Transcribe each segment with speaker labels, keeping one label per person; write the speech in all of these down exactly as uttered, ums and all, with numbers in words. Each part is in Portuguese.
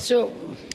Speaker 1: Senhor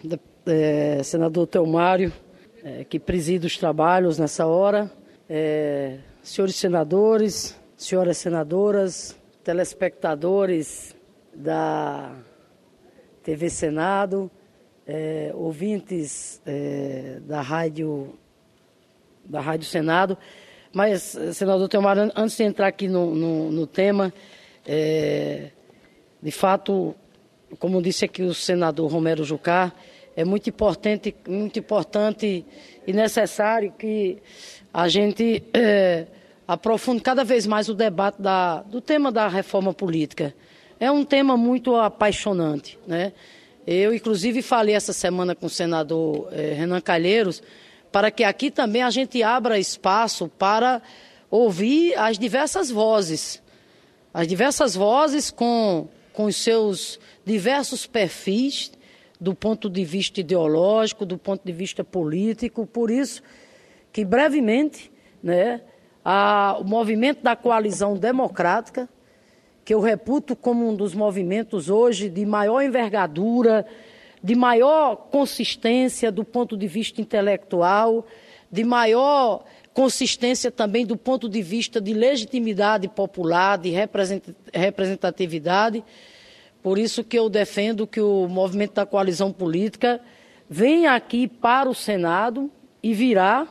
Speaker 1: é, senador Teomário, é, que preside os trabalhos nessa hora, é, senhores senadores, senhoras senadoras, telespectadores da T V Senado, é, ouvintes é, da rádio, da Rádio Senado. Mas, senador Teomário, antes de entrar aqui no, no, no tema, é, de fato, como disse aqui o senador Romero Jucá, é muito importante, muito importante e necessário que a gente é, aprofunde cada vez mais o debate da, do tema da reforma política. É um tema muito apaixonante, né? Eu, inclusive, falei essa semana com o senador é, Renan Calheiros, para que aqui também a gente abra espaço para ouvir as diversas vozes, as diversas vozes com, com os seus diversos perfis, do ponto de vista ideológico, do ponto de vista político. Por isso que, brevemente, né, a, o movimento da coalizão democrática, que eu reputo como um dos movimentos hoje de maior envergadura, de maior consistência do ponto de vista intelectual, de maior consistência também do ponto de vista de legitimidade popular, de representatividade. Por isso que eu defendo que o movimento da coalizão política venha aqui para o Senado e virá,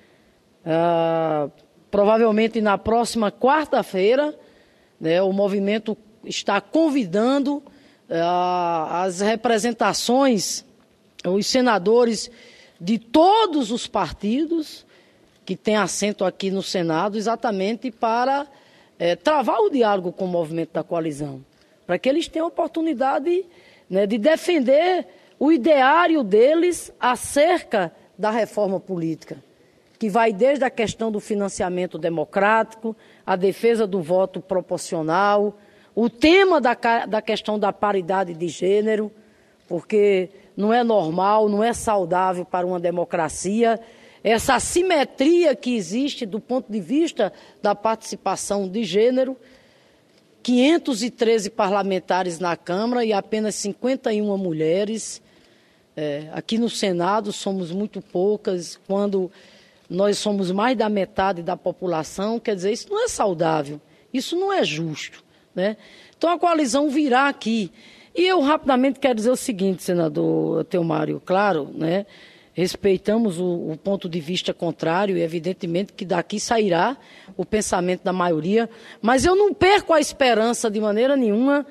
Speaker 1: uh, provavelmente na próxima quarta-feira, né, o movimento está convidando as representações, os senadores de todos os partidos que têm assento aqui no Senado, exatamente para é, travar o diálogo com o movimento da coalizão, para que eles tenham a oportunidade, né, de defender o ideário deles acerca da reforma política, que vai desde a questão do financiamento democrático, a defesa do voto proporcional, o tema da, da questão da paridade de gênero, porque não é normal, não é saudável para uma democracia essa assimetria que existe do ponto de vista da participação de gênero. quinhentos e treze parlamentares na Câmara e apenas cinquenta e uma mulheres. É, aqui no Senado somos muito poucas, quando nós somos mais da metade da população. Quer dizer, isso não é saudável, isso não é justo, né? Então a coalizão virá aqui. E eu rapidamente quero dizer o seguinte, senador Teomário, claro, né? Respeitamos o, o ponto de vista contrário e evidentemente que daqui sairá o pensamento da maioria, mas eu não perco a esperança de maneira nenhuma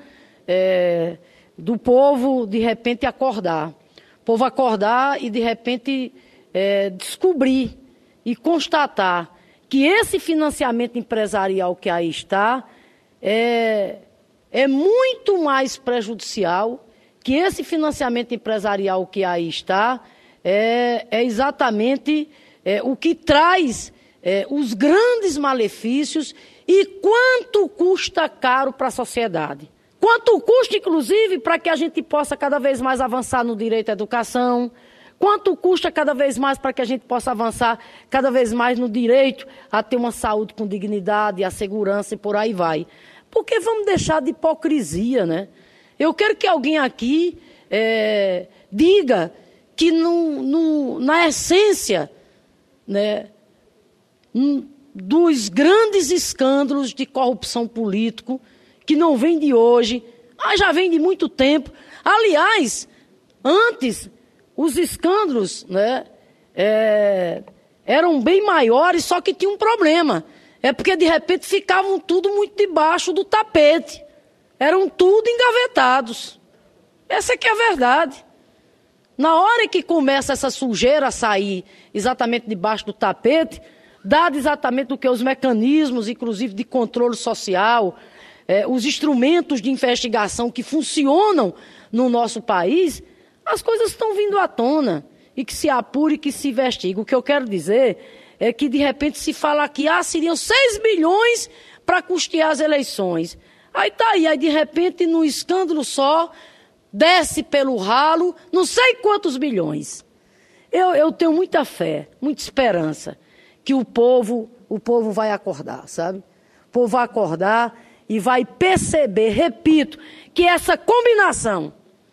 Speaker 1: é, do povo de repente acordar. O povo acordar e de repente é, descobrir e constatar que esse financiamento empresarial que aí está é, é muito mais prejudicial, que esse financiamento empresarial que aí está é, é exatamente é, o que traz é, os grandes malefícios e quanto custa caro para a sociedade. Quanto custa, inclusive, para que a gente possa cada vez mais avançar no direito à educação, quanto custa cada vez mais para que a gente possa avançar cada vez mais no direito a ter uma saúde com dignidade, a segurança e por aí vai. Porque vamos deixar de hipocrisia, né? Eu quero que alguém aqui é, diga que no, no, na essência, né, dos grandes escândalos de corrupção político, que não vem de hoje, mas já vem de muito tempo. Aliás, antes, os escândalos, né, é, eram bem maiores, só que tinha um problema. É porque, de repente, ficavam tudo muito debaixo do tapete. Eram tudo engavetados. Essa é que é a verdade. Na hora que começa essa sujeira a sair exatamente debaixo do tapete, dado exatamente o que os mecanismos, inclusive de controle social, eh, os instrumentos de investigação que funcionam no nosso país, as coisas estão vindo à tona e que se apure e que se investigue. O que eu quero dizer é que, de repente, se fala que ah, seriam seis bilhões para custear as eleições. Aí tá aí, aí de repente, num escândalo só, desce pelo ralo, não sei quantos bilhões. Eu, eu tenho muita fé, muita esperança que o povo, o povo vai acordar, sabe? O povo vai acordar e vai perceber, repito, que essa combinação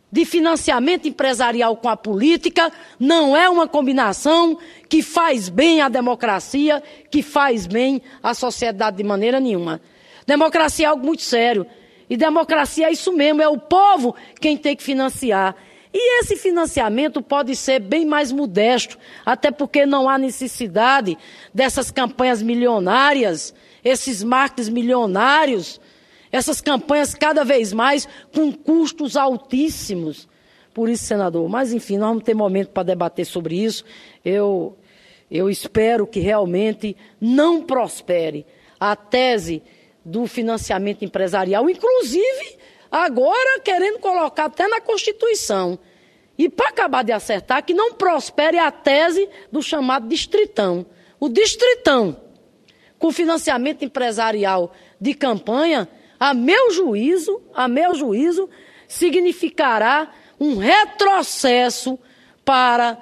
Speaker 1: de financiamento empresarial com a política não é uma combinação que faz bem à democracia, que faz bem à sociedade de maneira nenhuma. Democracia é algo muito sério. E democracia é isso mesmo, é o povo quem tem que financiar. E esse financiamento pode ser bem mais modesto, até porque não há necessidade dessas campanhas milionárias, esses marketing milionários, essas campanhas cada vez mais com custos altíssimos. Por isso, senador, mas enfim, nós vamos ter momento para debater sobre isso. Eu, eu espero que realmente não prospere a tese do financiamento empresarial, inclusive agora querendo colocar até na Constituição. E para acabar de acertar, que não prospere a tese do chamado distritão. O distritão, com financiamento empresarial de campanha, a meu juízo, a meu juízo, significará um retrocesso para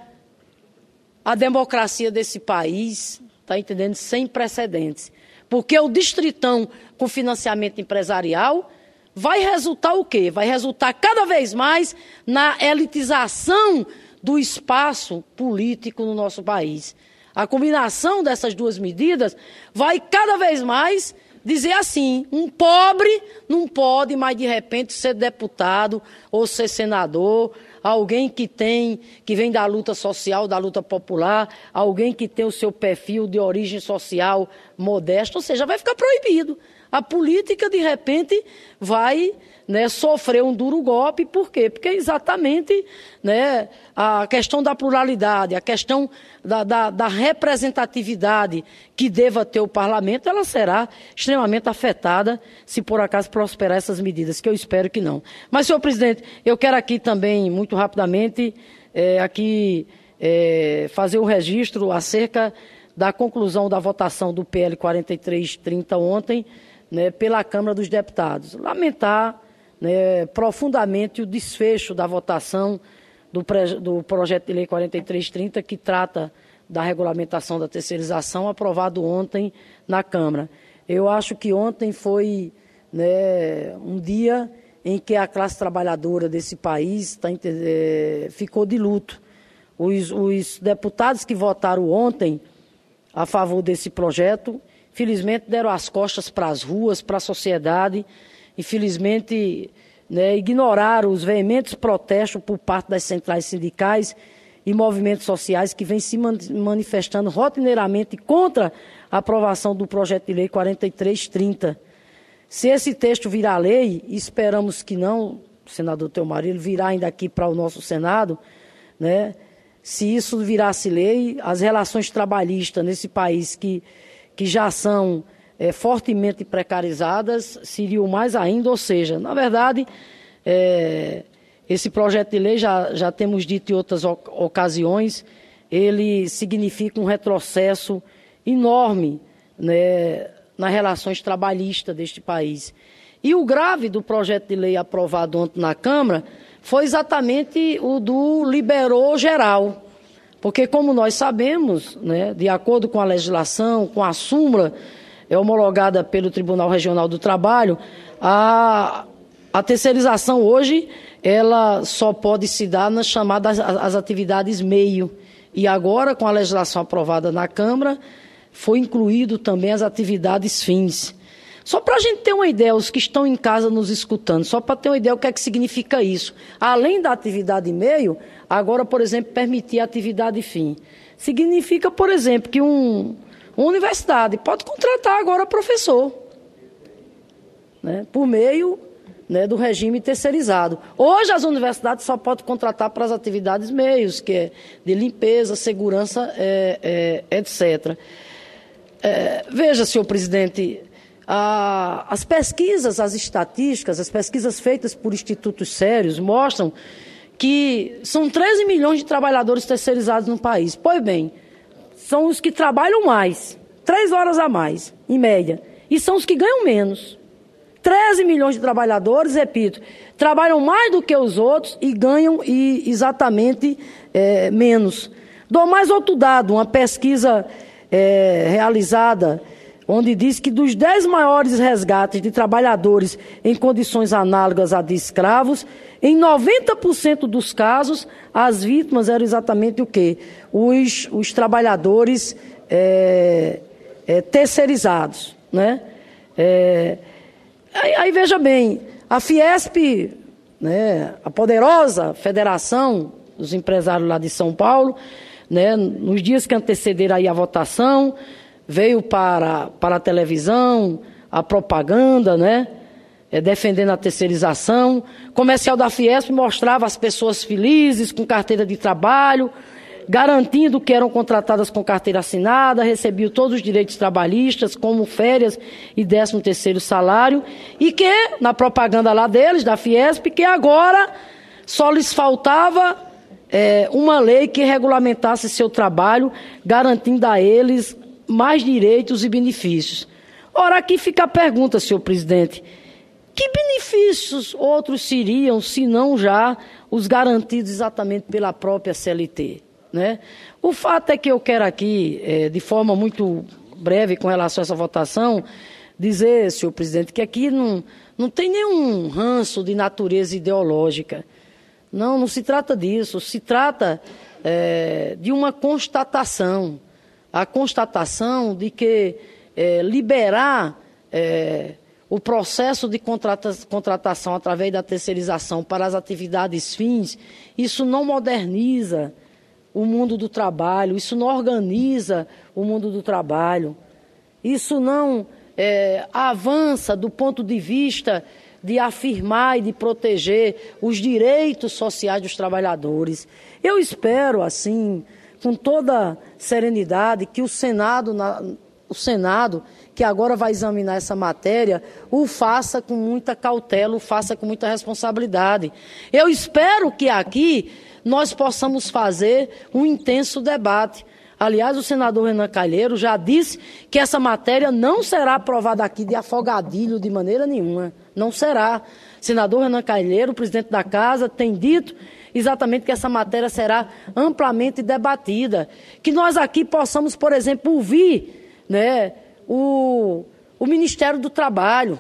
Speaker 1: a democracia desse país, está entendendo? Sem precedentes. Porque o distritão com financiamento empresarial vai resultar o quê? Vai resultar cada vez mais na elitização do espaço político no nosso país. A combinação dessas duas medidas vai cada vez mais dizer assim, um pobre não pode mais de repente ser deputado ou ser senador, alguém que tem, que vem da luta social, da luta popular, alguém que tem o seu perfil de origem social modesto, ou seja, vai ficar proibido. A política, de repente, vai, né, sofrer um duro golpe. Por quê? Porque exatamente, né, a questão da pluralidade, a questão da, da, da representatividade que deva ter o parlamento, ela será extremamente afetada se por acaso prosperar essas medidas, que eu espero que não. Mas, senhor presidente, eu quero aqui também, muito rapidamente, é, aqui é, fazer o registro acerca da conclusão da votação do P L quarenta e três trinta ontem, né, pela Câmara dos Deputados. Lamentar, né, profundamente o desfecho da votação do, pre, do projeto de lei quarenta e três trinta, que trata da regulamentação da terceirização, aprovado ontem na Câmara. Eu acho que ontem foi, né, um dia em que a classe trabalhadora desse país tá, é, ficou de luto. Os, os deputados que votaram ontem a favor desse projeto, felizmente deram as costas para as ruas, para a sociedade, infelizmente, né, ignoraram os veementes protestos por parte das centrais sindicais e movimentos sociais que vêm se manifestando rotineiramente contra a aprovação do projeto de lei quarenta e três trinta. Se esse texto virar lei, esperamos que não, senador Teomar, ele virá ainda aqui para o nosso Senado, né? Se isso virasse lei, as relações trabalhistas nesse país que que já são é, fortemente precarizadas, seriam mais ainda, ou seja, na verdade, é, esse projeto de lei, já, já temos dito em outras ocasiões, ele significa um retrocesso enorme, né, nas relações trabalhistas deste país. E o grave do projeto de lei aprovado ontem na Câmara foi exatamente o do liberou geral. Porque, como nós sabemos, né, de acordo com a legislação, com a súmula é homologada pelo Tribunal Regional do Trabalho, a, a terceirização hoje ela só pode se dar nas chamadas as atividades meio. E agora, com a legislação aprovada na Câmara, foi incluído também as atividades fins. Só para a gente ter uma ideia, os que estão em casa nos escutando, só para ter uma ideia o que é que significa isso. Além da atividade meio, agora, por exemplo, permitir a atividade fim. Significa, por exemplo, que um, uma universidade pode contratar agora professor, né, por meio, né, do regime terceirizado. Hoje as universidades só podem contratar para as atividades meios, que é de limpeza, segurança, é, é, etcétera. É, veja, senhor presidente, a, as pesquisas, as estatísticas, as pesquisas feitas por institutos sérios mostram que são treze milhões de trabalhadores terceirizados no país. Pois bem, são os que trabalham mais, três horas a mais, em média, e são os que ganham menos. treze milhões de trabalhadores, repito, trabalham mais do que os outros e ganham e, exatamente é, menos. Dou mais outro dado, uma pesquisa é, realizada onde diz que dos dez maiores resgates de trabalhadores em condições análogas a de escravos, em noventa por cento dos casos, as vítimas eram exatamente o quê? Os, os trabalhadores é, é, terceirizados, né? É, aí, aí, veja bem, a Fiesp, né, a poderosa Federação dos Empresários lá de São Paulo, né, nos dias que antecederam aí a votação, veio para, para a televisão, a propaganda, né, é, defendendo a terceirização. O comercial da Fiesp mostrava as pessoas felizes, com carteira de trabalho, garantindo que eram contratadas com carteira assinada, recebiam todos os direitos trabalhistas, como férias e décimo terceiro salário, e que, na propaganda lá deles, da Fiesp, que agora só lhes faltava é, uma lei que regulamentasse seu trabalho, garantindo a eles mais direitos e benefícios. Ora, aqui fica a pergunta, senhor presidente, que benefícios outros seriam, se não já os garantidos exatamente pela própria C L T? Né? O fato é que eu quero aqui, é, de forma muito breve com relação a essa votação, dizer, senhor presidente, que aqui não, não tem nenhum ranço de natureza ideológica. Não, não se trata disso. Se trata é, de uma constatação. A constatação de que é, liberar é, o processo de contrata contratação através da terceirização para as atividades fins, isso não moderniza o mundo do trabalho, isso não organiza o mundo do trabalho, isso não é, avança do ponto de vista de afirmar e de proteger os direitos sociais dos trabalhadores. Eu espero, assim, com toda serenidade, que o Senado, na, o Senado, que agora vai examinar essa matéria, o faça com muita cautela, o faça com muita responsabilidade. Eu espero que aqui nós possamos fazer um intenso debate. Aliás, o senador Renan Calheiro já disse que essa matéria não será aprovada aqui de afogadilho de maneira nenhuma. Não será. O senador Renan Calheiro, o presidente da Casa, tem dito exatamente que essa matéria será amplamente debatida. Que nós aqui possamos, por exemplo, ouvir, né, o, o Ministério do Trabalho,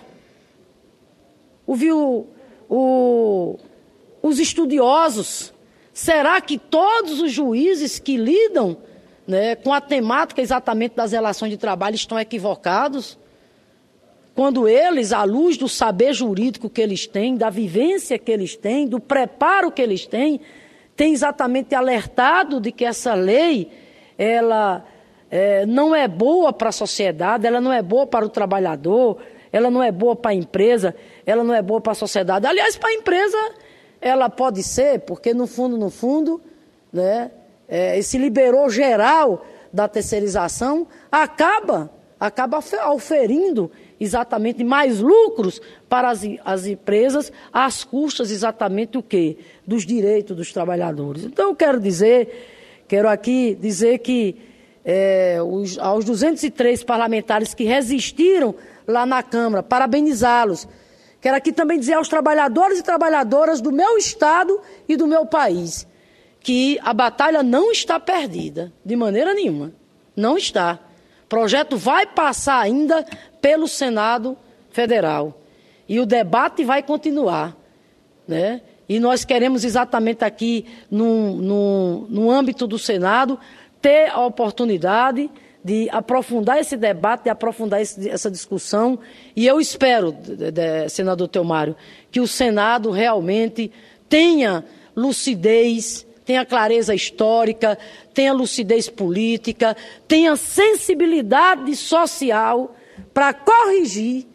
Speaker 1: ouvir o, o, os estudiosos. Será que todos os juízes que lidam, né, com a temática exatamente das relações de trabalho estão equivocados? Quando eles, à luz do saber jurídico que eles têm, da vivência que eles têm, do preparo que eles têm, têm exatamente alertado de que essa lei, ela é, não é boa para a sociedade, ela não é boa para o trabalhador, ela não é boa para a empresa, ela não é boa para a sociedade. Aliás, para a empresa, ela pode ser, porque no fundo, no fundo, né, é, esse liberou geral da terceirização acaba, acaba auferindo exatamente mais lucros para as, as empresas, às custas exatamente o quê? Dos direitos dos trabalhadores. Então, eu quero dizer, quero aqui dizer que é, os, aos duzentos e três parlamentares que resistiram lá na Câmara, parabenizá-los. Quero aqui também dizer aos trabalhadores e trabalhadoras do meu estado e do meu país que a batalha não está perdida, de maneira nenhuma. Não está. O projeto vai passar ainda pelo Senado Federal. E o debate vai continuar, né? E nós queremos exatamente aqui, no, no, no âmbito do Senado, ter a oportunidade de aprofundar esse debate, de aprofundar esse, essa discussão. E eu espero, de, de, senador Teomário, que o Senado realmente tenha lucidez, tenha clareza histórica, tenha lucidez política, tenha sensibilidade social para corrigir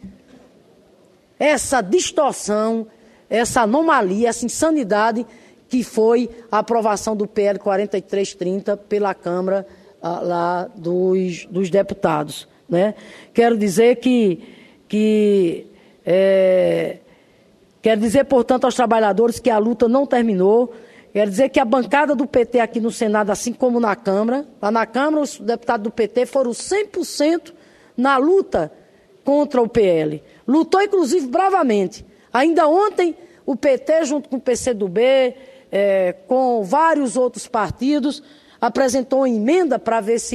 Speaker 1: essa distorção, essa anomalia, essa insanidade que foi a aprovação do P L quarenta e três trinta pela Câmara ah, lá dos, dos deputados, né? Quero dizer que, que é, quero dizer, portanto, aos trabalhadores que a luta não terminou. Quero dizer que a bancada do P T aqui no Senado, assim como na Câmara, lá na Câmara os deputados do P T foram cem por cento na luta contra o P L. Lutou, inclusive, bravamente. Ainda ontem, o P T, junto com o P C do B, é, com vários outros partidos, apresentou uma emenda para ver se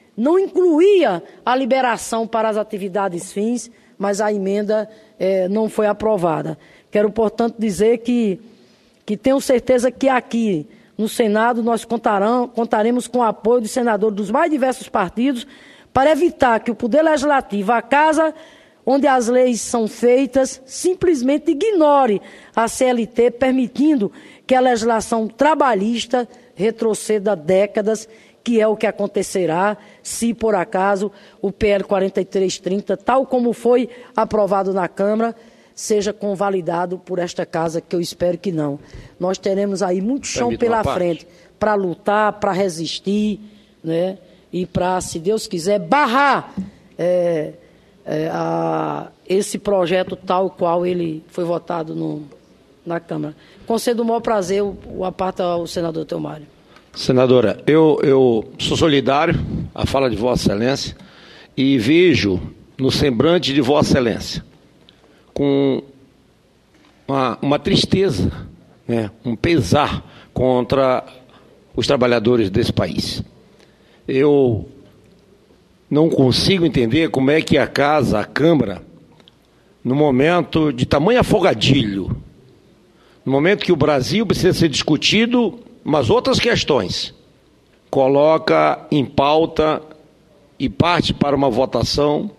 Speaker 1: não incluía a liberação para as atividades fins, mas a emenda eh, não foi aprovada. Quero, portanto, dizer que, que tenho certeza que aqui no Senado nós contarão, contaremos com o apoio dos senadores dos mais diversos partidos para evitar que o Poder Legislativo, a casa onde as leis são feitas, simplesmente ignore a C L T, permitindo que a legislação trabalhista retroceda décadas, que é o que acontecerá se, por acaso, o P L quarenta e três trinta, tal como foi aprovado na Câmara, seja convalidado por esta casa, que eu espero que não. Nós teremos aí muito chão pela frente para lutar, para resistir, né? E para, se Deus quiser, barrar é, é, a, esse projeto tal qual ele foi votado no, na Câmara. Concedo o maior prazer, o, o aparta ao senador Teomário.
Speaker 2: Senadora, eu, eu sou solidário à fala de Vossa Excelência e vejo no semblante de Vossa Excelência com uma, uma tristeza, né, um pesar contra os trabalhadores desse país. Eu não consigo entender como é que a Casa, a Câmara, no momento de tamanho afogadilho, no momento que o Brasil precisa ser discutido, mas outras questões, coloca em pauta e parte para uma votação,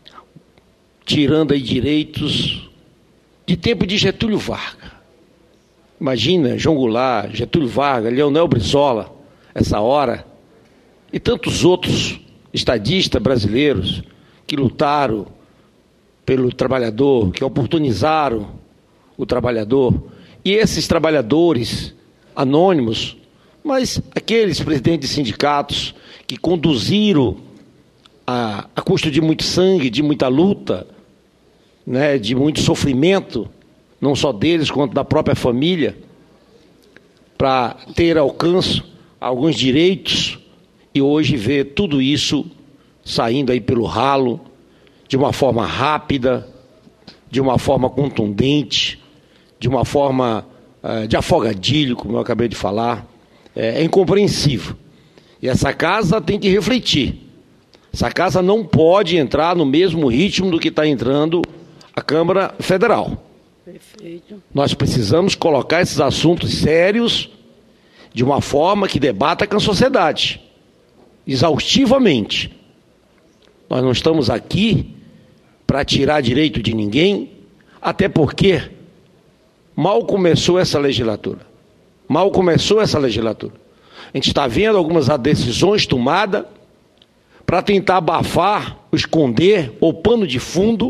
Speaker 2: tirando aí direitos de tempo de Getúlio Vargas. Imagina, João Goulart, Getúlio Vargas, Leonel Brizola, essa hora, e tantos outros estadistas brasileiros que lutaram pelo trabalhador, que oportunizaram o trabalhador, e esses trabalhadores anônimos, mas aqueles presidentes de sindicatos que conduziram a, a custo de muito sangue, de muita luta, né, de muito sofrimento, não só deles, quanto da própria família, para ter alcance a alguns direitos, e hoje ver tudo isso saindo aí pelo ralo, de uma forma rápida, de uma forma contundente, de uma forma uh, de afogadilho, como eu acabei de falar, é, é incompreensível. E essa casa tem que refletir. Essa casa não pode entrar no mesmo ritmo do que está entrando a Câmara Federal.
Speaker 1: Perfeito.
Speaker 2: Nós precisamos colocar esses assuntos sérios de uma forma que debata com a sociedade, exaustivamente. Nós não estamos aqui para tirar direito de ninguém, até porque mal começou essa legislatura. Mal começou essa legislatura. A gente está vendo algumas decisões tomadas para tentar abafar, esconder, ou pano de fundo,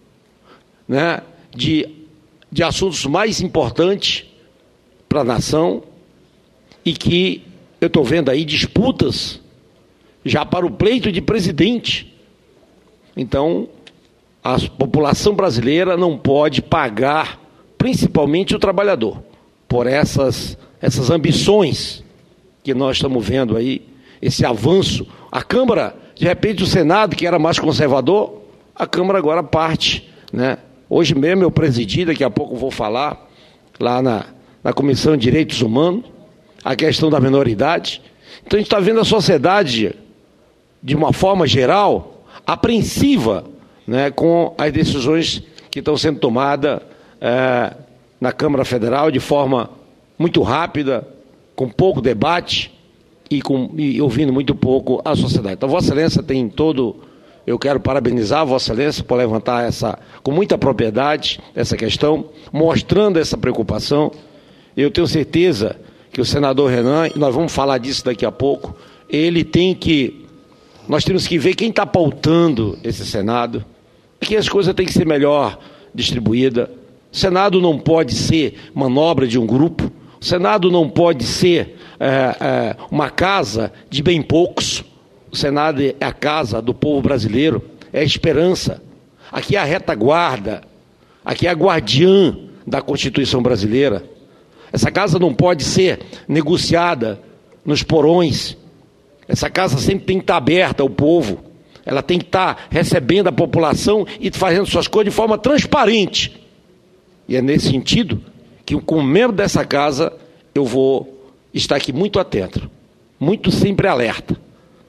Speaker 2: né, de, de assuntos mais importantes para a nação, e que eu estou vendo aí disputas já para o pleito de presidente. Então, a população brasileira não pode pagar, principalmente o trabalhador, por essas, essas ambições que nós estamos vendo aí, esse avanço. A Câmara, de repente o Senado, que era mais conservador, a Câmara agora parte, né? Hoje mesmo eu presidi, daqui a pouco vou falar, lá na, na Comissão de Direitos Humanos, a questão da minoridade. Então a gente está vendo a sociedade, de uma forma geral, apreensiva, né, com as decisões que estão sendo tomadas é, na Câmara Federal de forma muito rápida, com pouco debate e, com, e ouvindo muito pouco a sociedade. Então, Vossa Excelência tem todo... Eu quero parabenizar Vossa Excelência por levantar essa, com muita propriedade essa questão, mostrando essa preocupação. Eu tenho certeza que o senador Renan, e nós vamos falar disso daqui a pouco, ele tem que... Nós temos que ver quem está pautando esse Senado, que as coisas têm que ser melhor distribuídas. O Senado não pode ser manobra de um grupo, o Senado não pode ser é, é, uma casa de bem poucos. O Senado é a casa do povo brasileiro, é a esperança. Aqui é a retaguarda, aqui é a guardiã da Constituição brasileira. Essa casa não pode ser negociada nos porões. Essa casa sempre tem que estar aberta ao povo, ela tem que estar recebendo a população e fazendo suas coisas de forma transparente. E é nesse sentido que, como membro dessa casa, eu vou estar aqui muito atento, muito sempre alerta,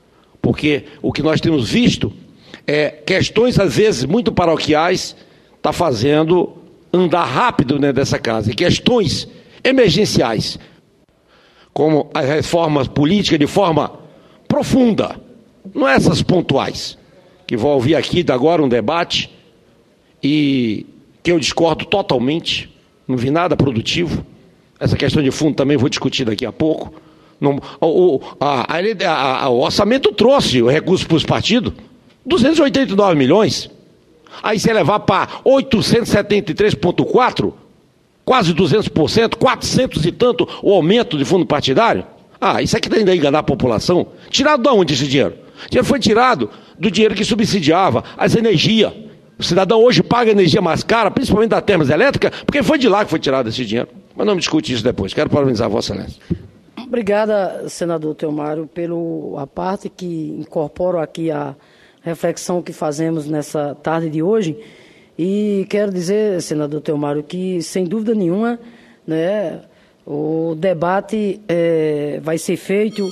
Speaker 2: porque o que nós temos visto é questões, às vezes, muito paroquiais, está fazendo andar rápido dentro dessa casa, e questões emergenciais, como as reformas políticas de forma profunda, não essas pontuais, que vou ouvir aqui agora um debate, e que eu discordo totalmente, não vi nada produtivo. Essa questão de fundo também vou discutir daqui a pouco. Não, o, a, a, a, o orçamento trouxe o recurso para os partidos, duzentos e oitenta e nove milhões. Aí você levar para oitocentos e setenta e três vírgula quatro, quase duzentos por cento, quatrocentos e tanto o aumento de fundo partidário. Ah, isso aqui ainda enganar a população. Tirado de onde esse dinheiro? O dinheiro foi tirado do dinheiro que subsidiava as energias. O cidadão hoje paga energia mais cara, principalmente da termas elétrica, porque foi de lá que foi tirado esse dinheiro. Mas não me discute isso depois. Quero parabenizar a Vossa Excelência.
Speaker 1: Obrigada, senador Teomário, pela parte que incorporo aqui a reflexão que fazemos nessa tarde de hoje. E quero dizer, senador Teomário, que, sem dúvida nenhuma, né, o debate é, vai ser feito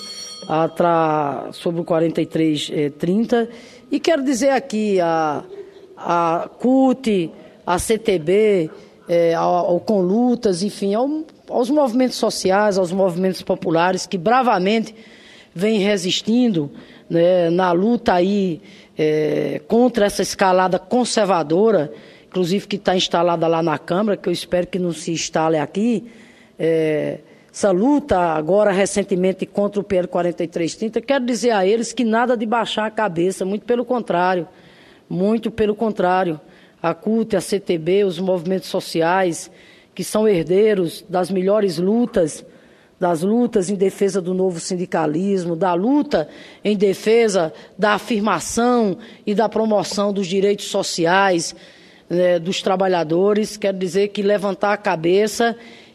Speaker 1: atra, sobre o quarenta e três trinta. E quero dizer aqui a, a C U T, a C T B, é, ao, ao Conlutas, enfim, ao, aos movimentos sociais, aos movimentos populares que bravamente vêm resistindo, né, na luta aí é, contra essa escalada conservadora, inclusive que está instalada lá na Câmara, que eu espero que não se instale aqui. É, essa luta agora recentemente contra o P L quarenta e três trinta, quero dizer a eles que nada de baixar a cabeça, muito pelo contrário, muito pelo contrário. A C U T, a C T B, os movimentos sociais, que são herdeiros das melhores lutas, das lutas em defesa do novo sindicalismo, da luta em defesa da afirmação e da promoção dos direitos sociais, né, dos trabalhadores. Quero dizer que levantar a cabeça,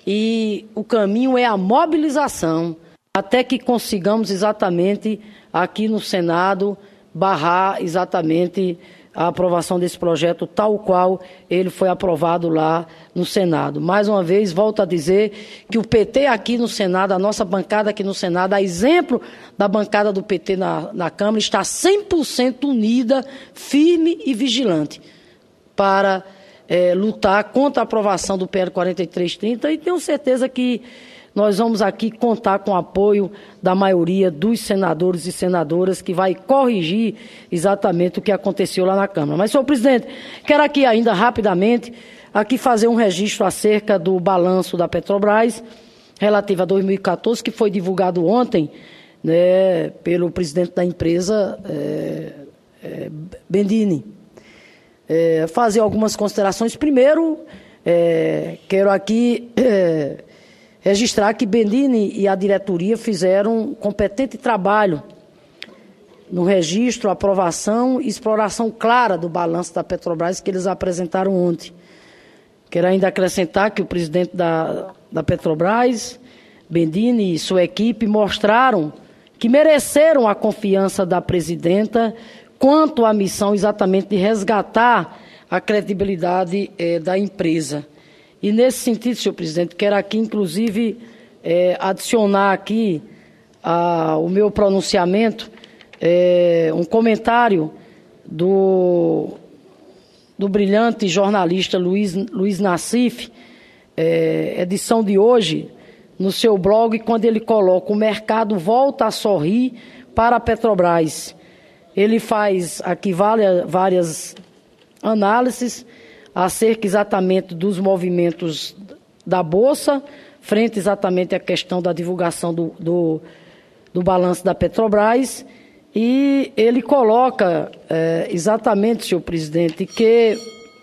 Speaker 1: e o caminho é a mobilização, até que consigamos exatamente aqui no Senado barrar exatamente a aprovação desse projeto tal qual ele foi aprovado lá no Senado. Mais uma vez, volto a dizer que o P T aqui no Senado, a nossa bancada aqui no Senado, a exemplo da bancada do P T na, na Câmara, está cem por cento unida, firme e vigilante para é, lutar contra a aprovação do P L quarenta e três trinta, e tenho certeza que nós vamos aqui contar com o apoio da maioria dos senadores e senadoras, que vai corrigir exatamente o que aconteceu lá na Câmara. Mas, senhor presidente, quero aqui ainda rapidamente aqui fazer um registro acerca do balanço da Petrobras relativo a dois mil e quatorze, que foi divulgado ontem, né, pelo presidente da empresa, é, é, Bendini. É, fazer algumas considerações. Primeiro, é, quero aqui é, registrar que Bendini e a diretoria fizeram um competente trabalho no registro, aprovação e exploração clara do balanço da Petrobras que eles apresentaram ontem. Quero ainda acrescentar que o presidente da, da Petrobras, Bendini, e sua equipe mostraram que mereceram a confiança da presidenta quanto à missão exatamente de resgatar a credibilidade eh, da empresa. E nesse sentido, senhor presidente, quero aqui, inclusive, eh, adicionar aqui a, o meu pronunciamento, eh, um comentário do, do brilhante jornalista Luiz, Luiz Nassif, eh, edição de hoje, no seu blog, quando ele coloca: o mercado volta a sorrir para a Petrobras. Ele faz aqui várias, várias análises acerca exatamente dos movimentos da Bolsa, frente exatamente à questão da divulgação do, do, do balanço da Petrobras, e ele coloca é, exatamente, senhor presidente, que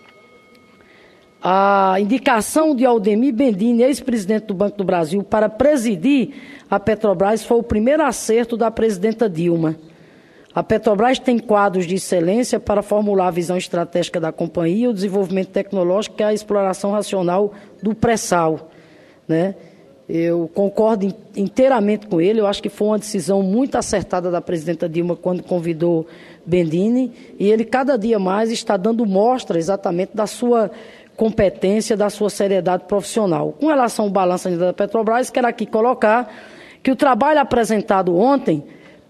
Speaker 1: a indicação de Aldemir Bendini, ex-presidente do Banco do Brasil, para presidir a Petrobras foi o primeiro acerto da presidenta Dilma. A Petrobras tem quadros de excelência para formular a visão estratégica da companhia, o desenvolvimento tecnológico e a exploração racional do pré-sal, né? Eu concordo inteiramente com ele. Eu acho que foi uma decisão muito acertada da presidenta Dilma quando convidou Bendini, e ele cada dia mais está dando mostra exatamente da sua competência, da sua seriedade profissional. Com relação ao balanço da Petrobras, quero aqui colocar que o trabalho apresentado ontem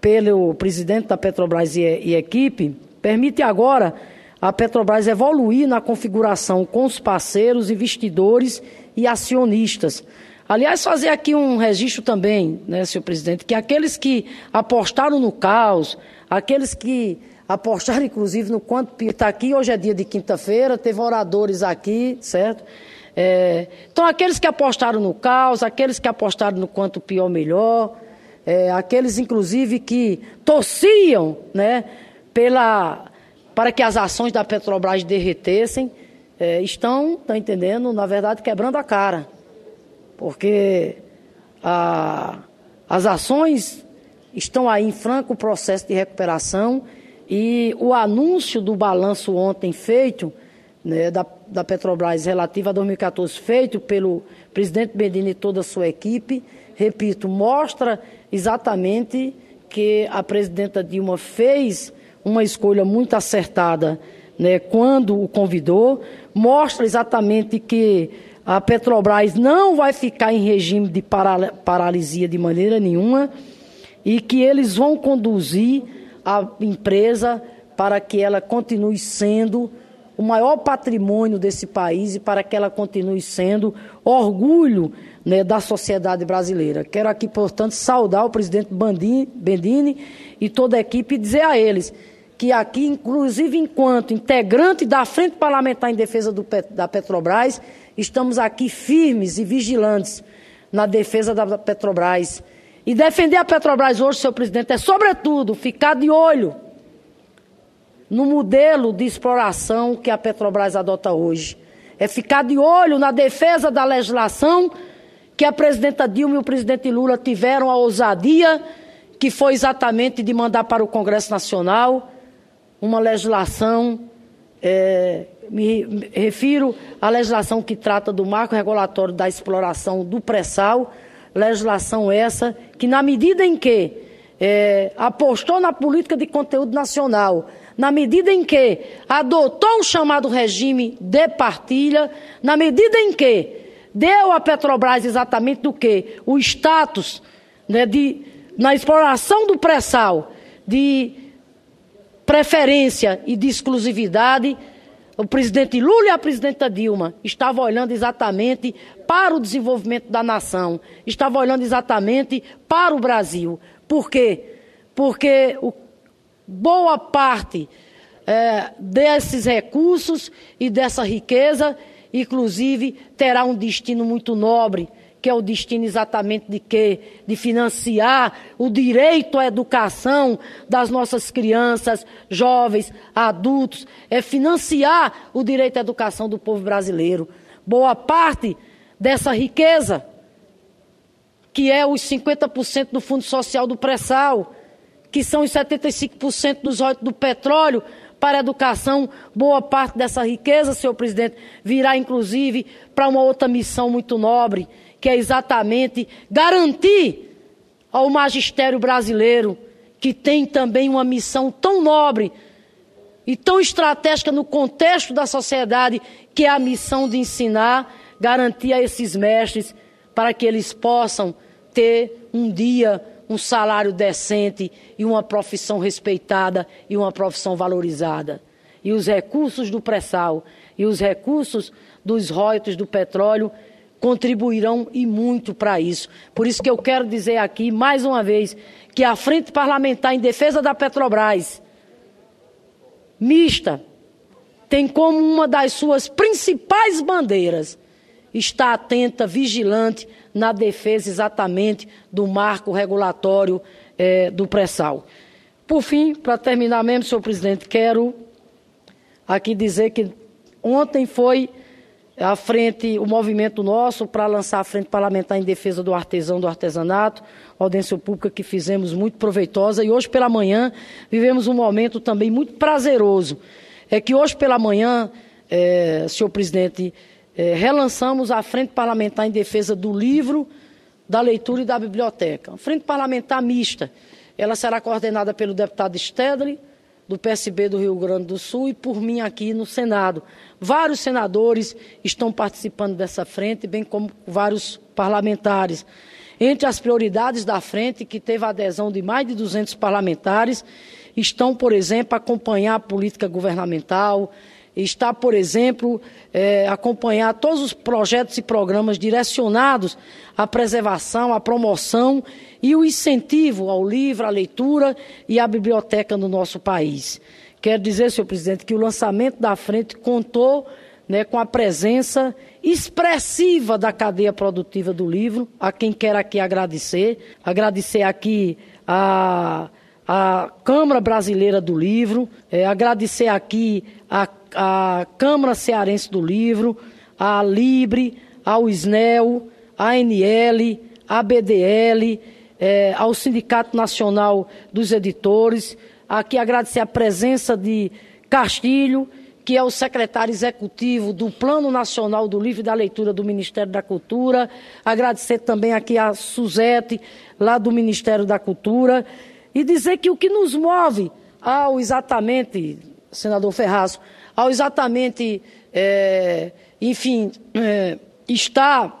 Speaker 1: pelo presidente da Petrobras e, e equipe, permite agora a Petrobras evoluir na configuração com os parceiros, investidores e acionistas. Aliás, fazer aqui um registro também, né, senhor presidente, que aqueles que apostaram no caos, aqueles que apostaram, inclusive, no quanto está aqui, hoje é dia de quinta-feira, teve oradores aqui, certo? É, então, aqueles que apostaram no caos, aqueles que apostaram no quanto pior, melhor, é, aqueles, inclusive, que torciam, né, pela, para que as ações da Petrobras derretessem, é, estão, tá entendendo, na verdade, quebrando a cara. Porque a, as ações estão aí em franco processo de recuperação e o anúncio do balanço ontem feito, né, da, da Petrobras relativo a dois mil e quatorze, feito pelo presidente Bendini e toda a sua equipe, repito, mostra exatamente que a presidenta Dilma fez uma escolha muito acertada, né, quando o convidou, mostra exatamente que a Petrobras não vai ficar em regime de paralisia de maneira nenhuma e que eles vão conduzir a empresa para que ela continue sendo o maior patrimônio desse país e para que ela continue sendo orgulho, né, da sociedade brasileira. Quero aqui, portanto, saudar o presidente Bendini e toda a equipe e dizer a eles que aqui, inclusive enquanto integrante da Frente Parlamentar em Defesa do, da Petrobras, estamos aqui firmes e vigilantes na defesa da Petrobras. E defender a Petrobras hoje, senhor presidente, é, sobretudo, ficar de olho no modelo de exploração que a Petrobras adota hoje. É ficar de olho na defesa da legislação que a presidenta Dilma e o presidente Lula tiveram a ousadia, que foi exatamente de mandar para o Congresso Nacional uma legislação, é, me refiro à legislação que trata do marco regulatório da exploração do pré-sal, legislação essa que, na medida em que é, apostou na política de conteúdo nacional, na medida em que adotou o chamado regime de partilha, na medida em que deu à Petrobras exatamente do que? O status, né, de, na exploração do pré-sal, de preferência e de exclusividade, o presidente Lula e a presidenta Dilma estavam olhando exatamente para o desenvolvimento da nação, estavam olhando exatamente para o Brasil. Por quê? Porque o, boa parte é, desses recursos e dessa riqueza, inclusive, terá um destino muito nobre, que é o destino exatamente de quê? De financiar o direito à educação das nossas crianças, jovens, adultos, é financiar o direito à educação do povo brasileiro. Boa parte dessa riqueza, que é os cinquenta por cento do Fundo Social do Pré-Sal, que são os setenta e cinco por cento dos royalties do petróleo para a educação, boa parte dessa riqueza, senhor presidente, virá inclusive para uma outra missão muito nobre, que é exatamente garantir ao magistério brasileiro, que tem também uma missão tão nobre e tão estratégica no contexto da sociedade, que é a missão de ensinar, garantir a esses mestres para que eles possam ter um dia um salário decente e uma profissão respeitada e uma profissão valorizada. E os recursos do pré-sal e os recursos dos royalties do petróleo contribuirão e muito para isso. Por isso que eu quero dizer aqui, mais uma vez, que a Frente Parlamentar em Defesa da Petrobras, mista, tem como uma das suas principais bandeiras estar atenta, vigilante na defesa exatamente do marco regulatório eh, do pré-sal. Por fim, para terminar mesmo, senhor presidente, quero aqui dizer que ontem foi a frente, o movimento nosso para lançar a Frente Parlamentar em Defesa do Artesão, do Artesanato, audiência pública que fizemos muito proveitosa, e hoje pela manhã vivemos um momento também muito prazeroso. É que hoje pela manhã, é, senhor presidente, é, relançamos a Frente Parlamentar em Defesa do Livro, da Leitura e da Biblioteca. A Frente Parlamentar mista, ela será coordenada pelo deputado Stedley, do P S B do Rio Grande do Sul, e por mim aqui no Senado. Vários senadores estão participando dessa frente, bem como vários parlamentares. Entre as prioridades da frente, que teve a adesão de mais de duzentos parlamentares, estão, por exemplo, acompanhar a política governamental, está, por exemplo, é, acompanhar todos os projetos e programas direcionados à preservação, à promoção e o incentivo ao livro, à leitura e à biblioteca no nosso país. Quero dizer, senhor presidente, que o lançamento da frente contou, né, com a presença expressiva da cadeia produtiva do livro, a quem quero aqui agradecer. Agradecer aqui a, a Câmara Brasileira do Livro, é, agradecer aqui a, a Câmara Cearense do Livro, a Libre, ao S N E L, a A N L, a B D L, é, ao Sindicato Nacional dos Editores. Aqui agradecer a presença de Castilho, que é o secretário executivo do Plano Nacional do Livro e da Leitura do Ministério da Cultura. Agradecer também aqui a Suzete, lá do Ministério da Cultura. E dizer que o que nos move ao exatamente, senador Ferraz, ao exatamente, é, enfim, é, está,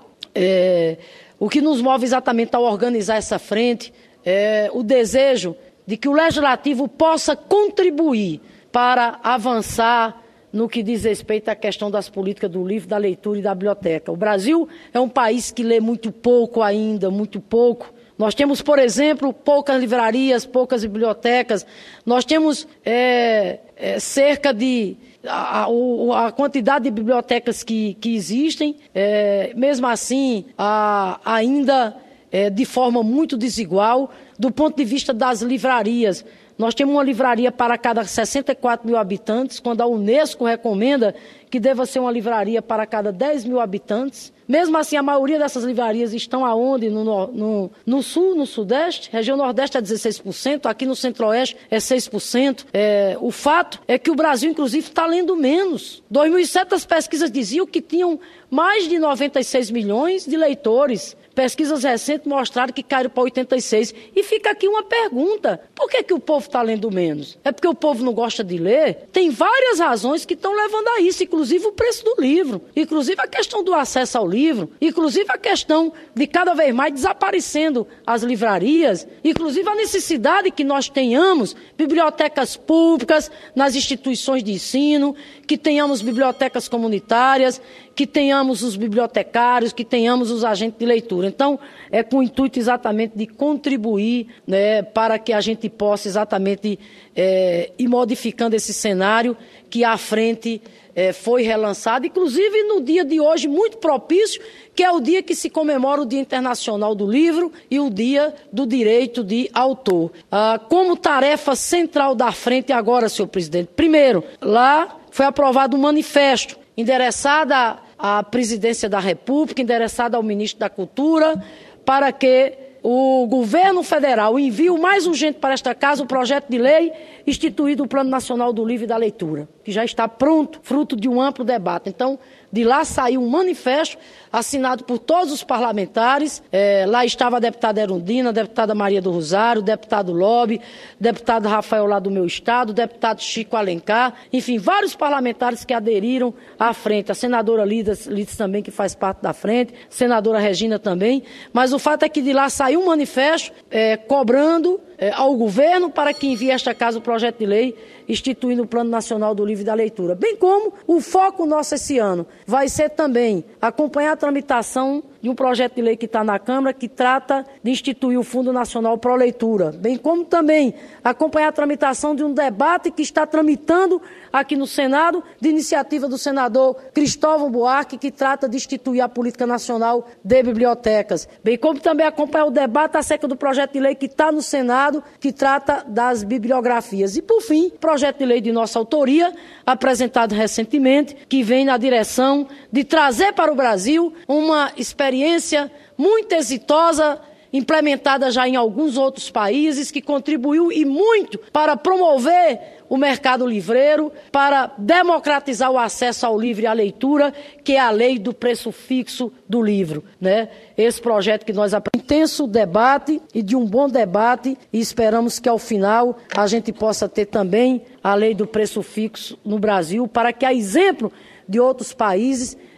Speaker 1: é, o que nos move exatamente ao organizar essa frente, é o desejo de que o Legislativo possa contribuir para avançar no que diz respeito à questão das políticas do livro, da leitura e da biblioteca. O Brasil é um país que lê muito pouco ainda, muito pouco. Nós temos, por exemplo, poucas livrarias, poucas bibliotecas. Nós temos é, é, cerca de... A, a, a quantidade de bibliotecas que, que existem, é, mesmo assim, a, ainda é, de forma muito desigual. Do ponto de vista das livrarias, nós temos uma livraria para cada sessenta e quatro mil habitantes, quando a Unesco recomenda que deva ser uma livraria para cada dez mil habitantes. Mesmo assim, a maioria dessas livrarias estão aonde? No, no, no sul, no sudeste, região nordeste é dezesseis por cento, aqui no centro-oeste é seis por cento. É, o fato é que o Brasil, inclusive, está lendo menos. Em dois mil e sete, as pesquisas diziam que tinham mais de noventa e seis milhões de leitores. Pesquisas recentes mostraram que caíram para oitenta e seis. E fica aqui uma pergunta: por que que o povo está lendo menos? É porque o povo não gosta de ler? Tem várias razões que estão levando a isso, inclusive o preço do livro, inclusive a questão do acesso ao livro, inclusive a questão de cada vez mais desaparecendo as livrarias, inclusive a necessidade que nós tenhamos bibliotecas públicas nas instituições de ensino, que tenhamos bibliotecas comunitárias, que tenhamos os bibliotecários, que tenhamos os agentes de leitura. Então, é com o intuito exatamente de contribuir, né, para que a gente possa exatamente é, ir modificando esse cenário que à frente é, foi relançado, inclusive no dia de hoje, muito propício, que é o dia que se comemora o Dia Internacional do Livro e o Dia do Direito de Autor. Ah, como tarefa central da frente agora, senhor presidente, primeiro, lá foi aprovado um manifesto endereçada à presidência da República, endereçada ao ministro da Cultura, para que o governo federal envie o mais urgente para esta casa o projeto de lei instituído o Plano Nacional do Livro e da Leitura, que já está pronto, fruto de um amplo debate. Então, de lá saiu um manifesto assinado por todos os parlamentares. É, lá estava a deputada Erundina, a deputada Maria do Rosário, o deputado Lobe, o deputado Rafael lá do meu estado, o deputado Chico Alencar, enfim, vários parlamentares que aderiram à frente. A senadora Lides, Lides também, que faz parte da frente, a senadora Regina também. Mas o fato é que de lá saiu um manifesto é, cobrando é, ao governo para que envie a esta casa o projeto de lei instituindo o Plano Nacional do Livro e da Leitura. Bem como o foco nosso esse ano vai ser também acompanhar a tramitação de um projeto de lei que está na Câmara, que trata de instituir o Fundo Nacional Pro Leitura, bem como também acompanhar a tramitação de um debate que está tramitando aqui no Senado, de iniciativa do senador Cristóvão Buarque, que trata de instituir a Política Nacional de Bibliotecas, bem como também acompanhar o debate acerca do projeto de lei que está no Senado, que trata das bibliografias. E, por fim, projeto de lei de nossa autoria, apresentado recentemente, que vem na direção de trazer para o Brasil uma experiência muito exitosa, implementada já em alguns outros países, que contribuiu e muito para promover o mercado livreiro, para democratizar o acesso ao livro e à leitura, que é a lei do preço fixo do livro, né? Esse projeto que nós aprendemos, intenso debate e de um bom debate, e esperamos que ao final a gente possa ter também a lei do preço fixo no Brasil, para que, a exemplo de outros países,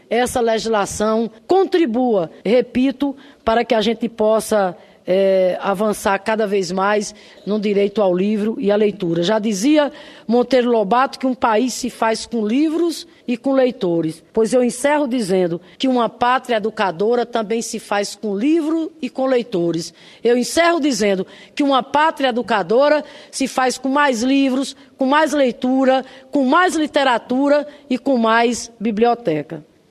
Speaker 1: essa legislação contribua, repito, para que a gente possa é, avançar cada vez mais no direito ao livro e à leitura. Já dizia Monteiro Lobato que um país se faz com livros e com leitores, pois eu encerro dizendo que uma pátria educadora também se faz com livro e com leitores. Eu encerro dizendo que uma pátria educadora se faz com mais livros, com mais leitura, com mais literatura e com mais biblioteca.